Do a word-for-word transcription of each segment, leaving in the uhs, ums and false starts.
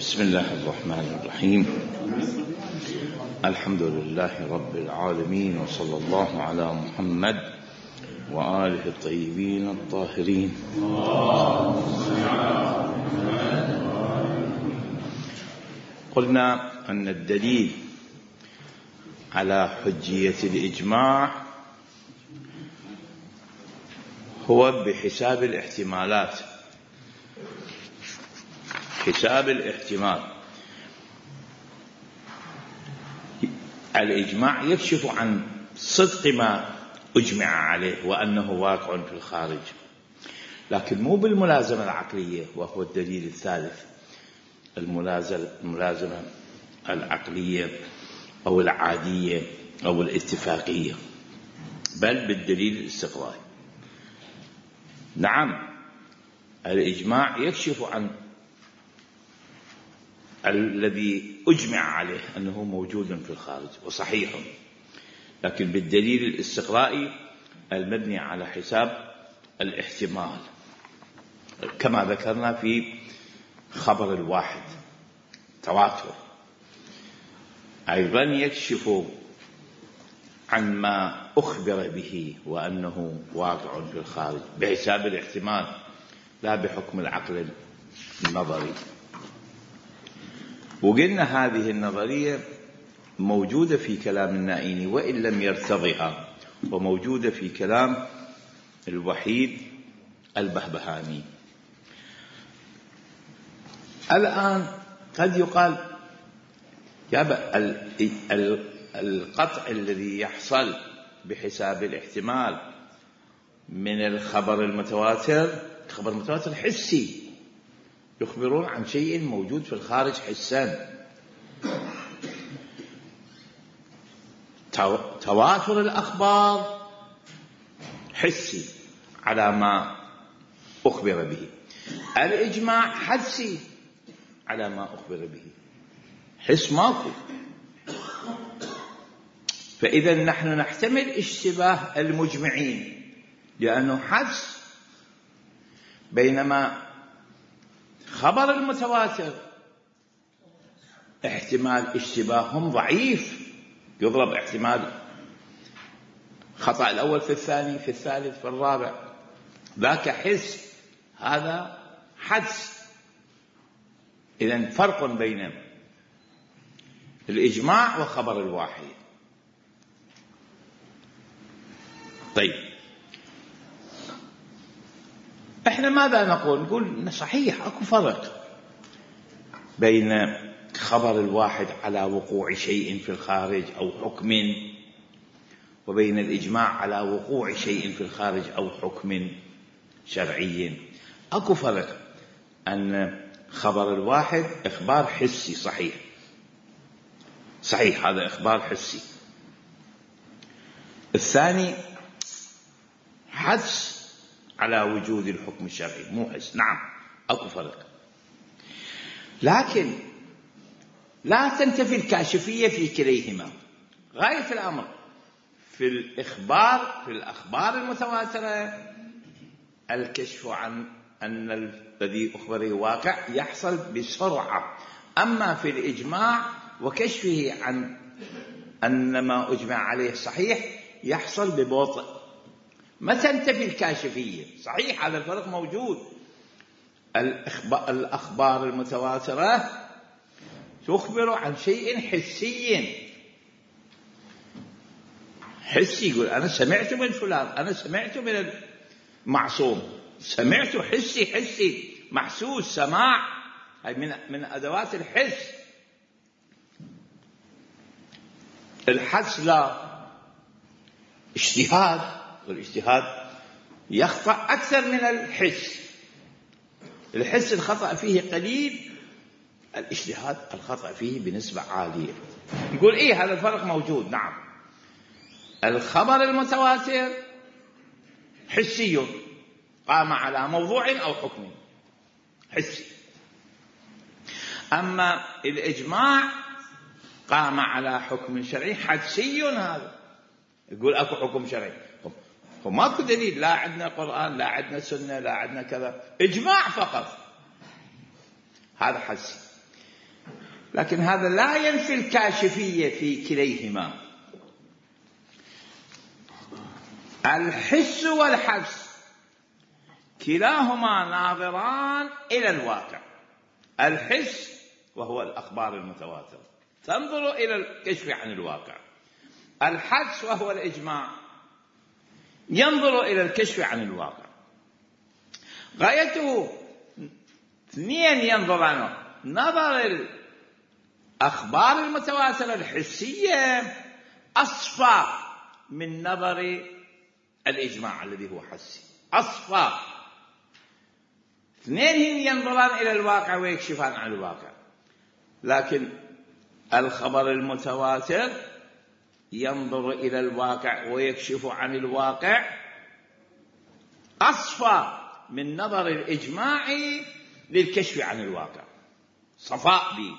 بسم الله الرحمن الرحيم. الحمد لله رب العالمين، وصلى الله على محمد وآله الطيبين الطاهرين. قلنا أن الدليل على حجية الإجماع هو بحساب الاحتمالات، حساب الاحتمال. الإجماع يكشف عن صدق ما أجمع عليه وأنه واقع في الخارج، لكن مو بالملازمة العقلية، وهو الدليل الثالث، الملازمة العقلية أو العادية أو الاتفاقية، بل بالدليل الاستقرائي. نعم، الإجماع يكشف عن الذي أجمع عليه أنه موجود في الخارج وصحيح، لكن بالدليل الاستقرائي المبني على حساب الاحتمال، كما ذكرنا في خبر الواحد تواتر. أيضا يكشف عن ما أخبر به وأنه واقع في الخارج بحساب الاحتمال، لا بحكم العقل النظري. وقلنا هذه النظرية موجودة في كلام النائيني وإن لم يرتضها، وموجودة في كلام الوحيد البهبهاني. الآن قد يقال يا القطع الذي يحصل بحساب الاحتمال من الخبر المتواتر، خبر متواتر حسي، يخبرون عن شيء موجود في الخارج حسا. تواتر الأخبار حسي على ما أخبر به، الإجماع حسي على ما أخبر به، حس ماكو. فإذا نحن نحتمل اشتباه المجمعين لأنه حس، بينما خبر المتواتر احتمال اشتباههم ضعيف، يضرب احتمال خطأ الأول في الثاني في الثالث في الرابع، ذاك حس، هذا حدس. إذن فرق بين الإجماع وخبر الواحد. طيب، احنا ماذا نقول؟ نقول صحيح اكو فرق بين خبر الواحد على وقوع شيء في الخارج او حكم، وبين الاجماع على وقوع شيء في الخارج او حكم شرعي. اكو فرق، ان خبر الواحد اخبار حسي صحيح صحيح هذا اخبار حسي، الثاني حدس على وجود الحكم الشرعي مو حس. نعم اكو فرق، لكن لا تنتفي الكاشفية في كليهما. غاية الأمر في الإخبار، في الأخبار المتواترة، الكشف عن أن الذي أخبره واقع يحصل بسرعة، أما في الإجماع وكشفه عن أن ما أجمع عليه صحيح يحصل ببطء. ما تنتفي الكاشفية، صحيح هذا الفرق موجود. الأخبار المتواترة تخبر عن شيء حسي حسي، يقول أنا سمعت من فلان، أنا سمعت من المعصوم، سمعت حسي حسي محسوس، سماع هاي من من أدوات الحس. الحس لا، اجتهاد، والاجتهاد يخطأ أكثر من الحس. الحس الخطأ فيه قليل، الاجتهاد الخطأ فيه بنسبة عالية. يقول إيه هذا الفرق موجود. نعم، الخبر المتواتر حسي، قام على موضوع أو حكم حسي، أما الإجماع قام على حكم شرعي حدسي. هذا يقول أكو حكم شرعي، وماكو دليل، لا عندنا قرآن، لا عندنا سنة، لا عندنا كذا، إجماع فقط، هذا حسي. لكن هذا لا ينفي الكاشفية في كليهما. الحس والحدس كلاهما ناظران إلى الواقع. الحس وهو الأخبار المتواترة تنظر إلى الكشف عن الواقع. الحدس وهو الإجماع ينظر إلى الكشف عن الواقع. غايته اثنين ينظران: نظر الأخبار المتواترة الحسية أصفى من نظر الإجماع الذي هو حسي، أصفى. اثنين ينظران إلى الواقع ويكشفان عن الواقع، لكن الخبر المتواتر ينظر إلى الواقع ويكشف عن الواقع أصفى من نظر الإجماع للكشف عن الواقع، صفاء به،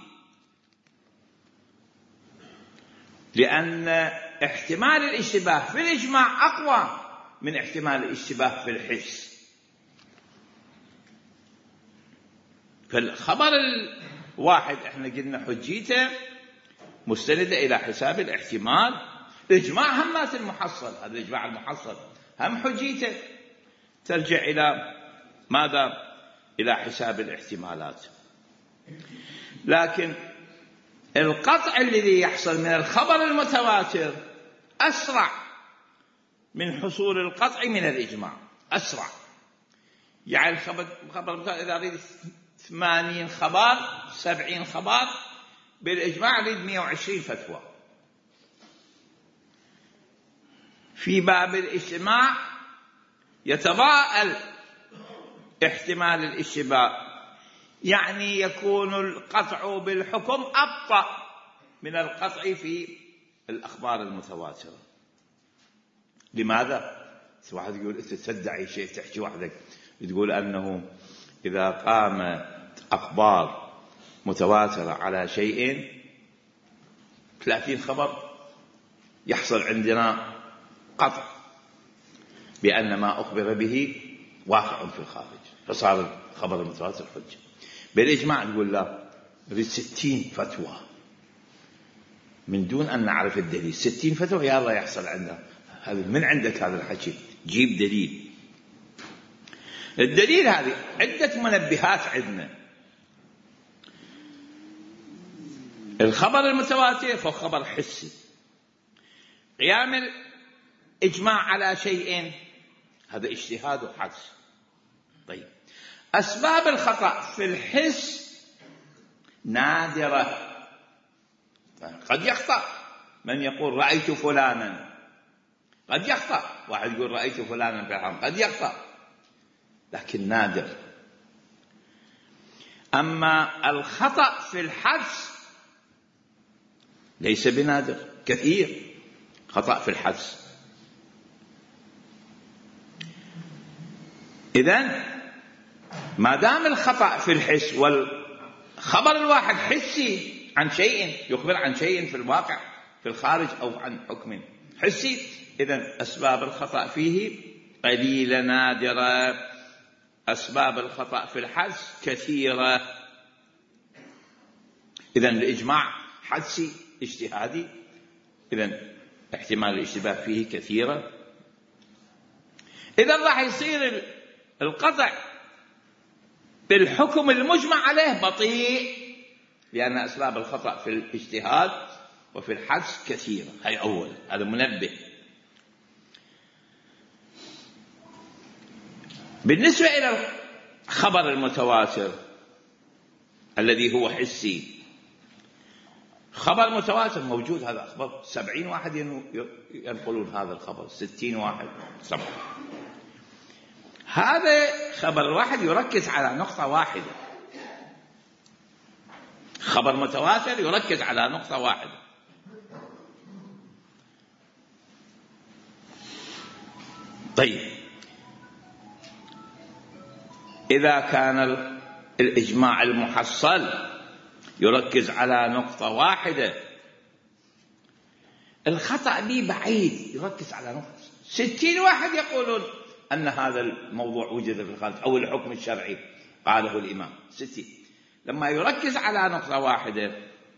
لأن احتمال الاشتباه في الإجماع أقوى من احتمال الاشتباه في الحس. فالخبر الواحد احنا قلنا حجيته مستندة إلى حساب الاحتمال. الإجماع همات المحصل، هذا الإجماع المحصل هم حجيته ترجع إلى ماذا؟ إلى حساب الاحتمالات. لكن القطع الذي يحصل من الخبر المتواتر أسرع من حصول القطع من الإجماع، أسرع. يعني الخبر المتواتر إذا أريد ثمانين خبر سبعين خبر، بالإجماع أريد مئة وعشرين فتوى. في باب الاجتماع يتضاءل احتمال الاشتباه، يعني يكون القطع بالحكم أبطأ من القطع في الأخبار المتواترة. لماذا؟ واحد يقول أنت تدعي شيء، تحكي وحدك تقول أنه إذا قامت أخبار متواترة على شيء ثلاثين خبر يحصل عندنا قطع بأن ما أخبر به واقع في الخارج، فصار الخبر المتواتر حجة. بالإجماع نقول لا، نريد ستين فتوى من دون أن نعرف الدليل. ستين فتوى يا الله يحصل عندنا. هذا من عندك هذا الحكي؟ جيب دليل. الدليل هذه عدة منبهات عندنا. الخبر المتواتر فهو خبر حسي. قيام الإجماع على شيء هذا اجتهاد وحدس. طيب، أسباب الخطأ في الحس نادرة. قد يخطأ من يقول رأيت فلانا، قد يخطأ واحد يقول رأيت فلانا في الحرم، قد يخطأ، لكن نادر. أما الخطأ في الحدس ليس بنادر، كثير خطأ في الحدس. إذن ما دام الخطأ في الحس والخبر الواحد حسي عن شيء يخبر عن شيء في الواقع في الخارج أو عن حكم حسي، إذن أسباب الخطأ فيه قليلة نادرة. أسباب الخطأ في الحدس كثيرة. إذن الإجماع حدسي اجتهادي، إذن احتمال الاشتباه فيه كثيرة. إذن راح يصير القطع بالحكم المجمع عليه بطيء، لأن أسباب الخطأ في الاجتهاد وفي الحدس كثيرة. هاي أول، هذا منبه. بالنسبة إلى الخبر المتواتر الذي هو حسي، خبر متواتر موجود، هذا أخبار سبعين واحد ينقلون هذا الخبر، ستين واحد، سبعة. هذا خبر واحد يركز على نقطة واحدة. خبر متواتر يركز على نقطة واحدة. طيب، إذا كان الإجماع المحصل يركز على نقطة واحدة، الخطأ به بعيد يركز على نقطة. ستين واحد يقولون أن هذا الموضوع وجد في الخارج أو الحكم الشرعي قاله الإمام. ستين لما يركز على نقطة واحدة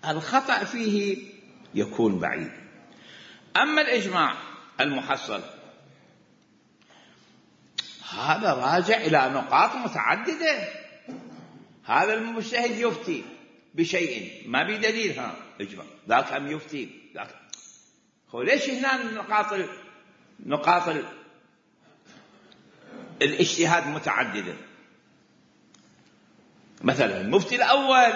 الخطأ فيه يكون بعيد. أما الإجماع المحصل هذا راجع إلى نقاط متعددة. هذا المجتهد يفتي بشيء ما بدليل، ها إجماع، ذاك هم يفتي ذاك. هو ليش هنا نقاط ال... نقاط ال... الاجتهاد متعددة؟ مثلا المفتي الأول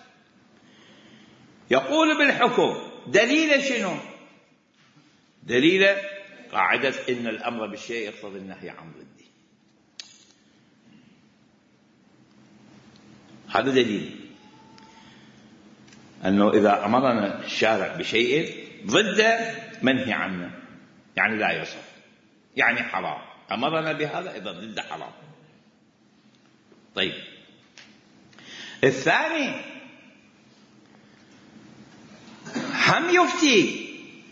يقول بالحكم، دليل شنو؟ دليل قاعدة إن الأمر بالشيء يقتضي النهي عن ضده. هذا دليل أنه إذا أمرنا الشارع بشيء ضد منهي عنه يعني لا يصح، يعني حرام. أمرنا بهذا إذا ضد حرام. طيب الثاني هم يفتي،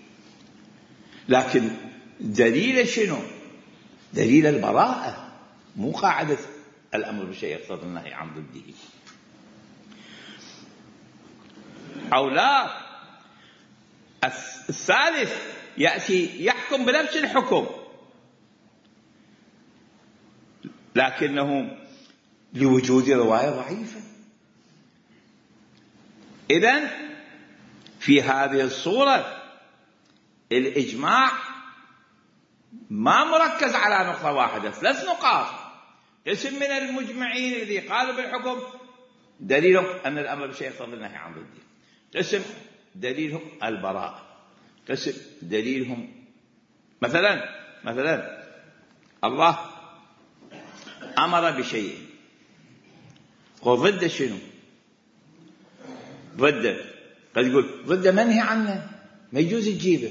لكن دليل شنو؟ دليل البراءة، مو قاعدة الأمر بالشيء يقتضي النهي عن ضده. أو لا، الثالث يأتي يحكم بنفس الحكم لكنه لوجود رواية ضعيفة. إذن في هذه الصورة الإجماع ما مركز على نقطة واحدة، ثلاث نقاط. قسم من المجمعين الذي قالوا بالحكم دليلهم أن الأمر بالشيء يقتضي النهي عن ضده، قسم دليلهم البراءة، قسم دليلهم مثلا مثلا الله أمر بشيء وضد شنو؟ ضد، قد يقول ضد منهي عنه ما يجوز تجيبه.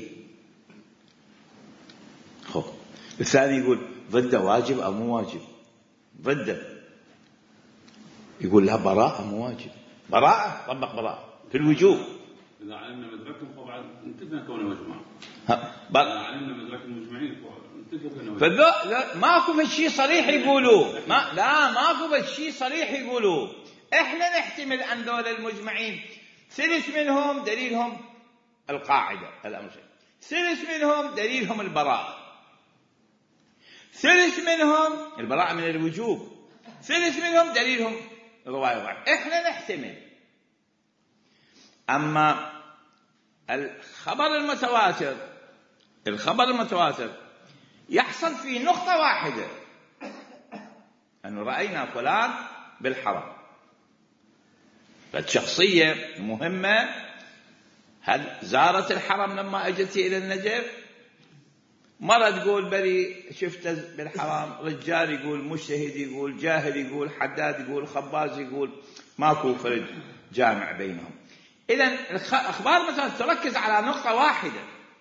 خو الثاني يقول ضد واجب أو مو واجب، ضد يقول لا براءة مو واجب، براءة طبق براءة في الوجوب. إذا علمنا مدركهم فبعد انتفنا كونه مجمع. إذا علمنا مدرك المجمعين انتفنا. فلا لا ماكو شيء صريح يقولوه، ما لا ماكو شيء صريح يقولوه. إحنا نحتمل أن دول المجمعين ثلث منهم دليلهم القاعدة الأمر، ثلث منهم دليلهم البراءة، ثلث منهم البراءة من الوجوب، ثلث منهم دليلهم رواية ضعيفة. إحنا نحتمل. أما الخبر المتواتر الخبر المتواتر يحصل في نقطة واحدة، أنه رأينا فلان بالحرم. فالشخصية مهمة، هل زارت الحرم لما أجت إلى النجف؟ مرة تقول بلي شفت بالحرام، رجال يقول، مجتهد يقول، جاهل يقول، حداد يقول، خباز يقول، ماكو فرد جامع بينهم. إذن الأخبار مثلا تركز على نقطة واحدة.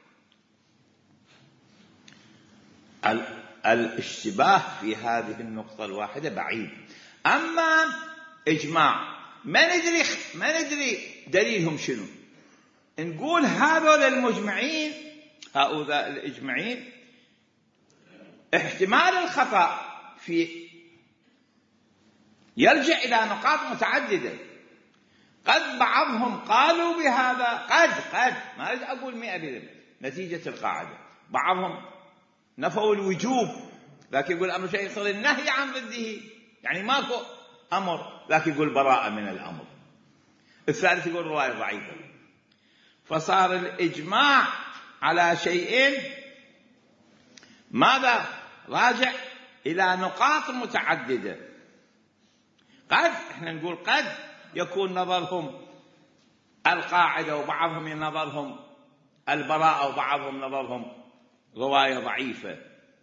الاشتباه في هذه النقطة الواحدة بعيد. أما إجماع ما ندري ما ندري دليلهم شنو. نقول هذول المجمعين هؤلاء الإجمعين احتمال الخطأ في يرجع إلى نقاط متعددة. قد بعضهم قالوا بهذا، قد قد ما أريد أقول مئة بالمئة نتيجة القاعدة. بعضهم نفوا الوجوب لكن يقول أمر شيء يقتضي النهي عن ضده، يعني ماكو أمر لكن يقول براءة من الأمر. الثالث يقول رواية ضعيفة. فصار الإجماع على شيئين ماذا؟ راجع إلى نقاط متعددة. قد احنا نقول قد يكون نظرهم القاعدة وبعضهم نظرهم البراءة وبعضهم نظرهم رواية ضعيفة.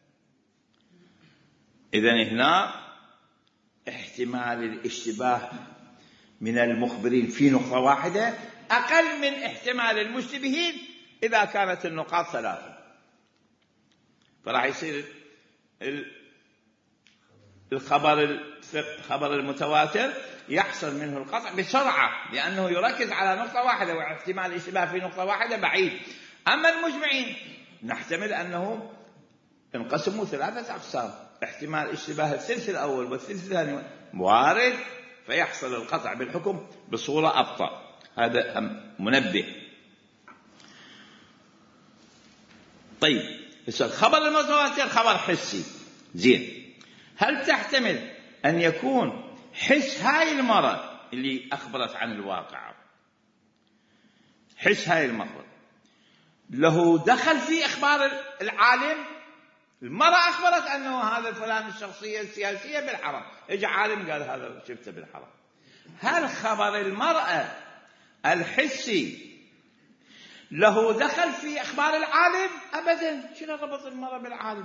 إذن هنا احتمال الاشتباه من المخبرين في نقطة واحدة أقل من احتمال المشتبهين إذا كانت النقاط ثلاثة. فراح يصير الخبر الخبر المتواتر يحصل منه القطع بسرعة لأنه يركز على نقطة واحدة واحتمال الاشتباه في نقطة واحدة بعيد. أما المجمعين نحتمل أنهم انقسموا ثلاثة أقسام، احتمال اشتباه الثلث الأول والثلث الثاني وارد، فيحصل القطع بالحكم بصورة أبطأ. هذا منبه. طيب الخبر المتواتر خبر حسي، زين، هل تحتمل أن يكون حس هاي المرأة اللي أخبرت عن الواقع، حس هاي المرأة له دخل في إخبار العالم؟ المرأة أخبرت أنه هذا فلان الشخصية السياسية بالحرم، إجا عالم قال هذا شفته بالحرم. هل خبر المرأة الحسي له دخل في إخبار العالم؟ أبدا. شنو ربط المرأة بالعالم؟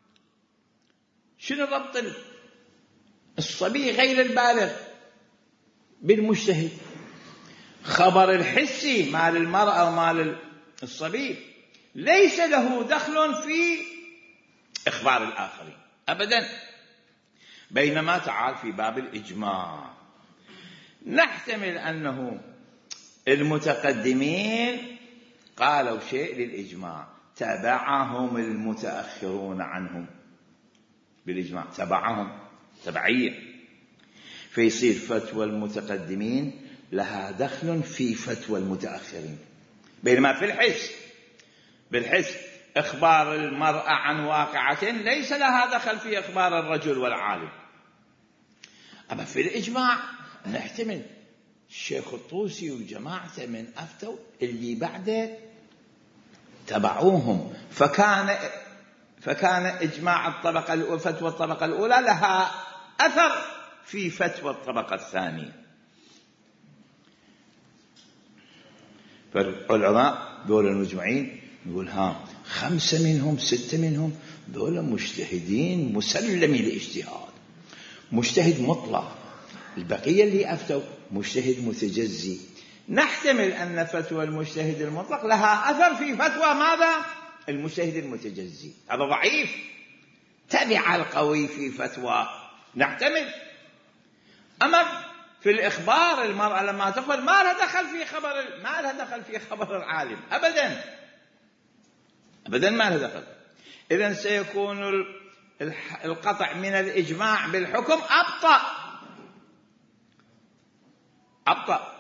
شنو ربط الصبي غير البالغ بالمجتهد؟ خبر الحسي مال المرأة ومال الصبي ليس له دخل في إخبار الآخرين أبدا. بينما تعال في باب الإجماع نحتمل أنه المتقدمين قالوا شيء للإجماع، تبعهم المتأخرون عنهم بالإجماع، تبعهم تبعية، فيصير فتوى المتقدمين لها دخل في فتوى المتأخرين. بينما في الحس، بالحس إخبار المرأة عن واقعة ليس لها دخل في إخبار الرجل والعالم. أما في الإجماع نحتمل الشيخ الطوسي وجماعته من أفتوا اللي بعده تبعوهم، فكان فكان إجماع الطبقة الأولى، فتوى الطبقة الأولى لها أثر في فتوى الطبقة الثانية. فالعلماء دول المجمعين نقول ها خمسة منهم ستة منهم دول مجتهدين مسلمي الاجتهاد، مجتهد مطلق. البقية اللي أفتوا مجتهد متجزي. نحتمل أن فتوى المجتهد المطلق لها أثر في فتوى ماذا؟ المجتهد المتجزي. هذا ضعيف. تبع القوي في فتوى نحتمل. أما في الإخبار المرأة لما تقول ما لها دخل في خبر، ما لها دخل في خبر العالم أبدا أبدا، ما لها دخل. إذن سيكون القطع من الإجماع بالحكم أبطأ أبطأ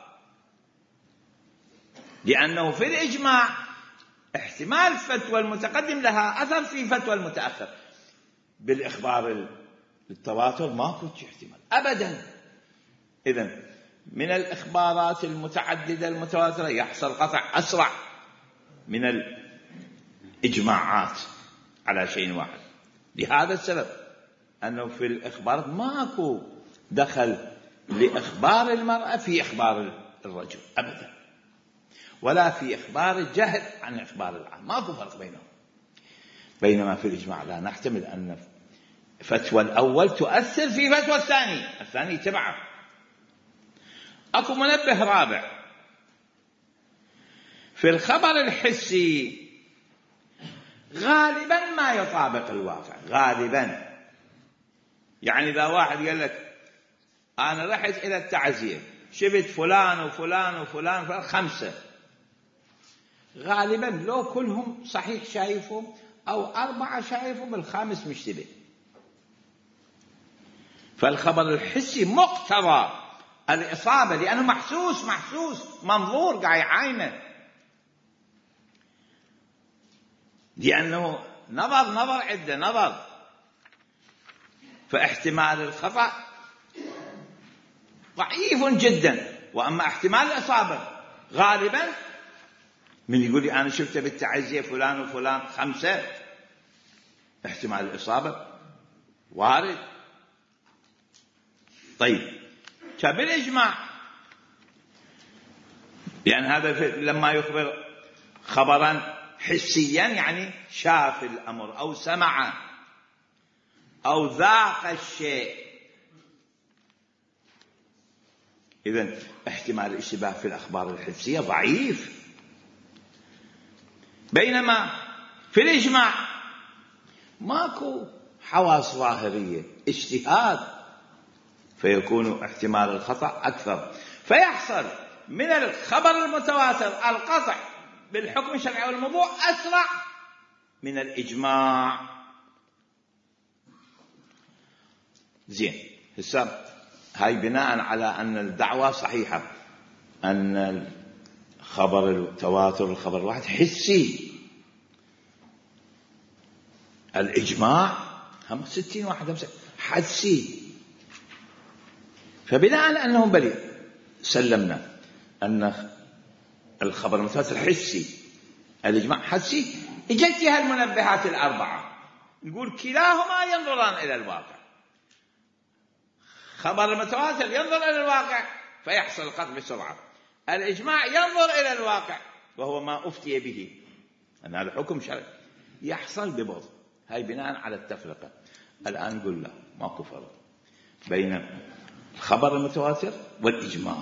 لأنه في الإجماع احتمال فتوى المتقدم لها أثر في فتوى المتأخر. بالإخبار التواتر ما كنت احتمال أبدا. إذن من الإخبارات المتعددة المتواترة يحصل قطع أسرع من الإجماعات على شيء واحد. لهذا السبب أنه في الإخبار ماكو دخل لإخبار المرأة في إخبار الرجل أبدا، ولا في إخبار الجهل عن إخبار العام، ماكو فرق بينهم. بينما في الإجماع لا، نحتمل أن فتوى الأول تؤثر في فتوى الثاني، الثاني تبعه. أكو منبه رابع في الخبر الحسي، غالبا ما يطابق الواقع غالبا. يعني إذا واحد قال لك أنا رحت إلى التعزية شفت فلان وفلان وفلان, وفلان خمسة، غالبا لو كلهم صحيح شايفهم أو أربعة شايفهم الخامس مشتبه. فالخبر الحسي مقتضى الإصابة لأنه محسوس محسوس منظور قاعد عينه، لأنه نظر نظر عدة نظر، فاحتمال الخطأ ضعيف جدا. وأما احتمال الإصابة غالبا من يقول لي أنا شفته بالتعزية فلان وفلان خمسة، احتمال الإصابة وارد. طيب فبالإجماع، لأن هذا لما يخبر خبرا حسيا يعني شاف الأمر أو سمع أو ذاق الشيء، إذن احتمال الاشتباه في الأخبار الحسية ضعيف. بينما في الإجماع ماكو حواس ظاهرية، اجتهاد، فيكون احتمال الخطأ أكثر، فيحصل من الخبر المتواتر القطع بالحكم الشرعي والموضوع أسرع من الإجماع. زين، هسه هاي بناء على أن الدعوة صحيحة، أن خبر التواتر الخبر الواحد حسي. الإجماع هم ستين واحد حدسي. فبناء على أنهم بلي سلمنا أن الخبر المتواتر حسي، الإجماع حدسي، إجت فيها المنبهات الأربعة نقول كلاهما ينظران إلى الواقع. خبر المتواتر ينظر إلى الواقع فيحصل القطع بسرعة، الإجماع ينظر إلى الواقع وهو ما أفتي به أن هذا حكم شرعي يحصل ببطء. هاي بناء على التفرقة. الآن نقول له ماكو فرق بين الخبر المتواتر والإجماع.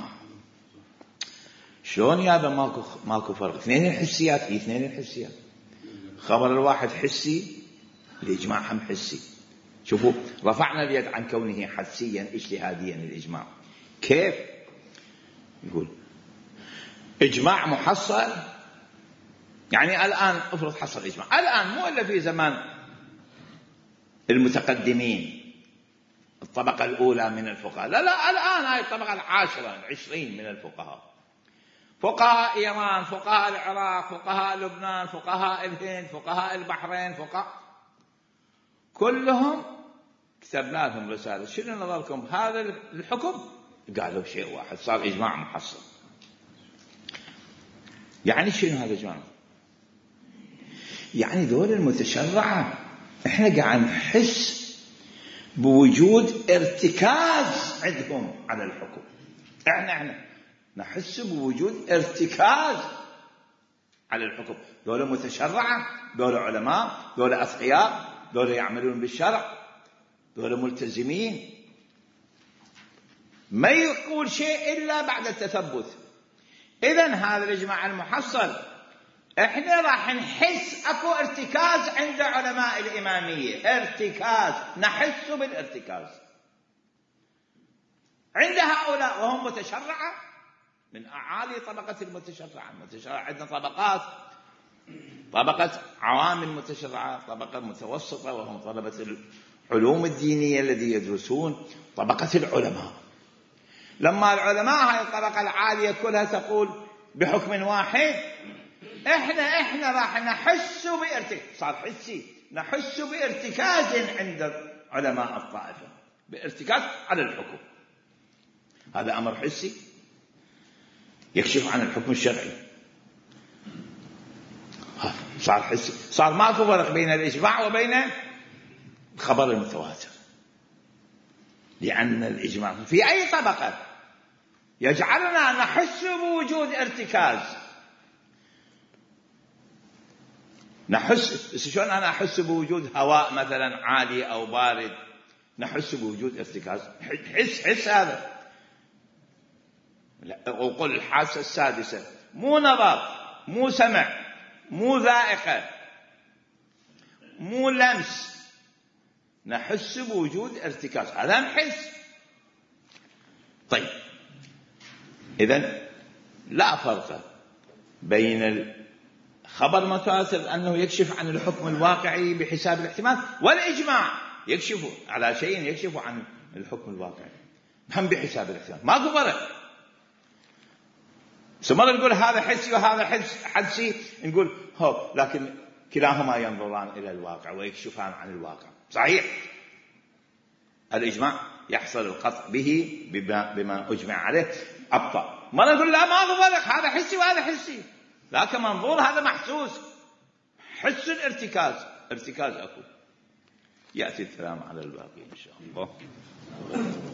شلون يابا ماكو ماكو فرق؟ اثنين الحسيات، اي اثنين الحسيات. خبر الواحد حسي، الإجماع هم حسي. شوفوا رفعنا اليد عن كونه حسيا اجتهاديا الإجماع. كيف؟ يقول إجماع محصل، يعني الآن افرض حصل إجماع الآن، مو إلا في زمان المتقدمين الطبقة الأولى من الفقهاء، لا لا الآن هاي الطبقة العاشرة العشرين من الفقهاء، فقهاء إيران، فقهاء العراق، فقهاء لبنان، فقهاء الهند، فقهاء البحرين، فقهاء كلهم كتبنا لهم رسالة شنو نظركم هذا الحكم؟ قالوا شيء واحد، صار إجماع محصل. يعني شنو هذا الإجماع؟ يعني دول المتشرعة احنا قاعد نحس بوجود ارتكاز عندهم على الحكم. احنا احنا نحس بوجود ارتكاز على الحكم. دول متشرعة، دول علماء، دول أثقياء، دول يعملون بالشرع، دول ملتزمين، ما يقول شيء إلا بعد التثبت. إذن هذا الإجماع المحصل احنا راح نحس اكو ارتكاز عند علماء الإمامية، ارتكاز، نحس بالارتكاز عند هؤلاء وهم متشرعة من أعالي طبقة المتشرعة. المتشرعة عندنا طبقات، طبقة عوام المتشرعة، طبقة متوسطة وهم طلبة العلوم الدينية الذي يدرسون، طبقة العلماء. لما العلماء هاي الطبقة العالية كلها تقول بحكم واحد، احنا احنا راح نحس بارتكاز، صار حسي، نحس بارتكاز عند علماء الطائفة، بارتكاز على الحكم. هذا أمر حسي يكشف عن الحكم الشرعي. صار حسي، صار ماكو فرق بين الإجماع وبين الخبر المتواتر، لأن الإجماع في أي طبقة يجعلنا نحس بوجود ارتكاز. نحس شلون أنا أحس بوجود هواء مثلا عالي أو بارد، نحس بوجود ارتكاز، حس حس هذا. وقل الحاسة السادسة، مو نظر، مو سمع، مو ذائقة، مو لمس، نحس بوجود ارتكاز، هذا نحس. طيب إذن لا فرق بين الخبر المتواتر أنه يكشف عن الحكم الواقعي بحساب الاحتمال، والإجماع يكشف على شيء يكشف عن الحكم الواقعي هم بحساب الاحتمال، ماكو فرق. سمر نقول هذا حسي وهذا حس حدسي، نقول هو لكن كلاهما ينظران إلى الواقع ويكشفان عن الواقع. صحيح الإجماع يحصل القطع به بما, بما أجمع عليه أبطأ. ما نقول لا ما فرق، هذا حسي وهذا حسي، لكن منظور هذا محسوس، حس الارتكاز، ارتكاز أكو. يأتي الكلام على الباقي إن شاء الله.